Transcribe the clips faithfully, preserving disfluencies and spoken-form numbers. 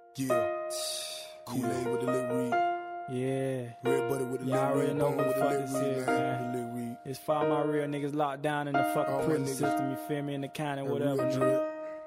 Yeah. Kool-Aid with the lit reed. Yeah. Red butter with the lit reed. Y'all already know Bone what the with the fuck lit this reed, is, man. man. The lit reed. It's five of my real niggas locked down in the fucking All my prison niggas. system, you feel me, in the county, That whatever, real man. drip.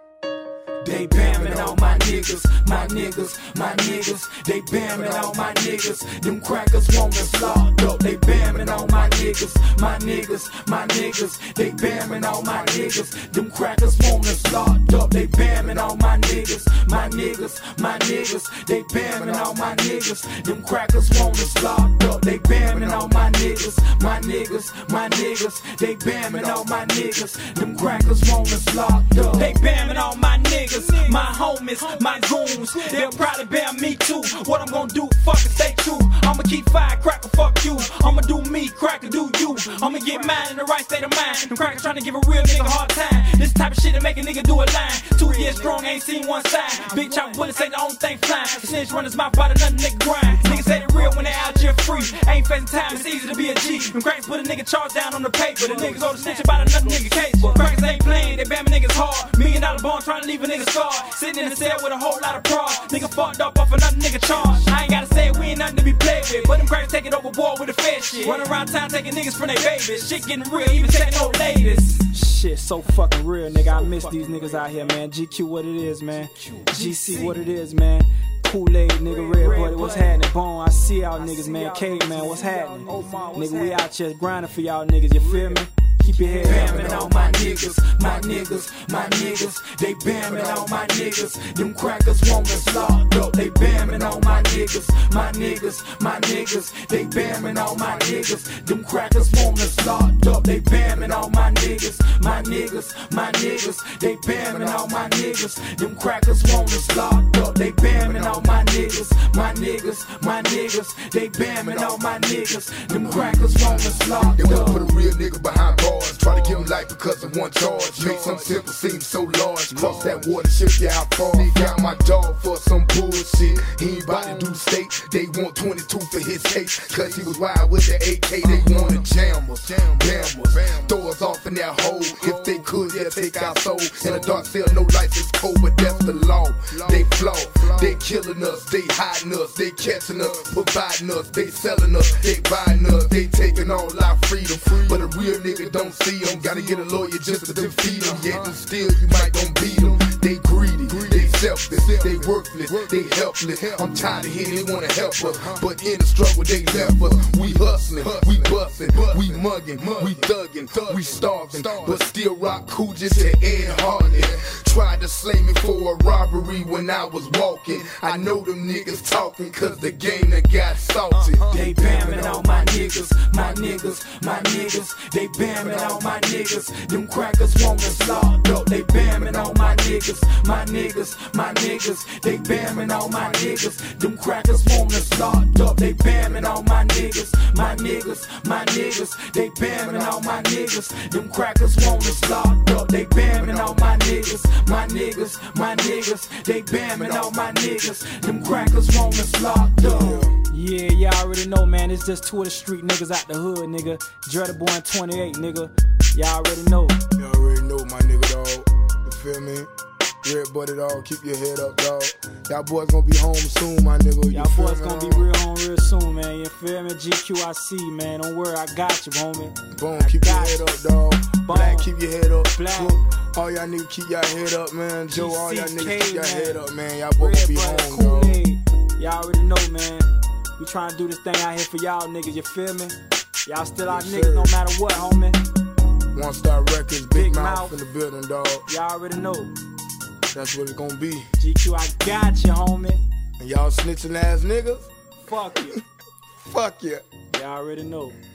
They bamming on my niggas, my niggas, my niggas. They bamming on my niggas. Them crackers want us locked up. They bamming on my niggas, my niggas, my niggas. They bamming on my niggas. Them crackers want us locked up. They bamming on my niggas, my niggas, my niggas. They bamming on my niggas. Them crackers want us locked up. They bamming on my niggas, my niggas, my niggas. They bamming on my niggas. Them crackers want us locked up. They bamming on my niggas. My homies, my goons, they'll probably bam me too. What I'm gonna do, fuck it, stay true. I'ma keep fire, cracker, fuck you. I'ma do me, cracker, do you. I'ma get mine in the right state of mind. Them crackers trying to give a real nigga hard time. This type of shit that make a nigga do a line. Two years strong, ain't seen one side. Big chop bullets ain't the only thing flying. The snitch run his mouth about another nigga grind. Niggas say they real when they out here free. Ain't facing time, it's easy to be a G. Them crackers put a nigga charge down on the paper. The niggas on the snitch about another nigga case. Crackers ain't playing, they bamming niggas hard. Million dollar bond trying to leave a nigga scarred. Sitting in the cell with a whole lot of pride. Nigga fucked up off another nigga charge. I ain't gotta say it, we ain't nothing to be played with. But them crackers take it overboard with the fed shit. Run around town taking niggas from their babies. Shit getting real, even taking old ladies. Shit, so fucking real, nigga. I miss these niggas out here, man. G Q, what it is, man. G C, what it is, man. Kool-Aid, nigga, Red Buddy, what's happening? Bone, I see y'all niggas, man. Cave, man, what's happening? Nigga, we out here grinding for y'all niggas, you feel me? Keep your head bamming on my niggas, my niggas, my niggas. They bamming on my niggas. Them crackers want us locked up. They bamming on my niggas, my niggas, my niggas. They bamming on my niggas. Them crackers want us locked up. They bamming on my niggas, my niggas, my niggas. They bamming on my niggas. Them crackers want us locked up. They bamming on my niggas, my niggas, my niggas. They bamming on my niggas. Them crackers want us locked They wanna up. put a real nigga behind bars. Try to give him life because of one charge. Make some simple seem so large. Cross that water, shift you out far. Got my dog for some bullshit. He ain't about to do state. They want twenty-two for his case. Cause he was wild with the A K. They wanna jam us, bam us, throw us off in that hole. If they could, they'll take our soul. In a dark cell, no lights is cold, but that's the law. They flow, they killing us, they hiding us, they catching us, providing us, they selling us, they buying us, they taking all our freedom. But a real nigga don't see them. Gotta get a lawyer just to defeat them. Yet and still you might gon' beat them. They greedy, they selfless, they worthless, they helpless. I'm tired of hearing they wanna help us, but in the struggle they left us. We hustling, we busting, we mugging, we thugging, we starving, but still rock cool just to Ed Hardy. Tried to slay me for a robbery when I was walking. I know them niggas talking cause the game that got salty. They bamming on my niggas, my niggas, my niggas. They bamming on my niggas. Them crackers want us locked up. They bamming on my niggas, my niggas, my niggas. They bamming on my niggas. Them crackers want us locked up. They bamming on my niggas, my niggas, my niggas. They bamming on my niggas. Them crackers want us locked up. They bamming on my niggas, my niggas, my niggas. They bamming on my niggas. Them crackers want us locked up. Yeah, y'all already know, man. It's just two of the street niggas out the hood, nigga. Dreaded Boy and twenty-eight, nigga. Y'all already know. You already know, my nigga, dog. You feel me? Red Buddy, dog. Keep your head up, dog. Y'all boys gonna be home soon, my nigga. You Y'all feel boys me, gonna dog? be real home real soon, man. You feel me? G Q, I see, man. Don't worry, I got you, homie. Boom, I keep your got head you. up, dog. Boom. Black, keep your head up. Black. Swoop. All y'all niggas keep y'all head up, man. Joe, all y'all G C K, niggas keep y'all man. head up, man. Y'all boys gonna be Red Buddy, home, dog. Kool-Aid. Y'all already know, man. We trying to do this thing out here for y'all niggas, you feel me? Y'all still our Yes, niggas sir. no matter what, homie. One Star Records, Big, Big Mouth Mouth. in the building, dog. Y'all already know. That's what it's gonna be. G Q, I got you, homie. And y'all snitching ass niggas, Fuck you. fuck yeah. Y'all already know.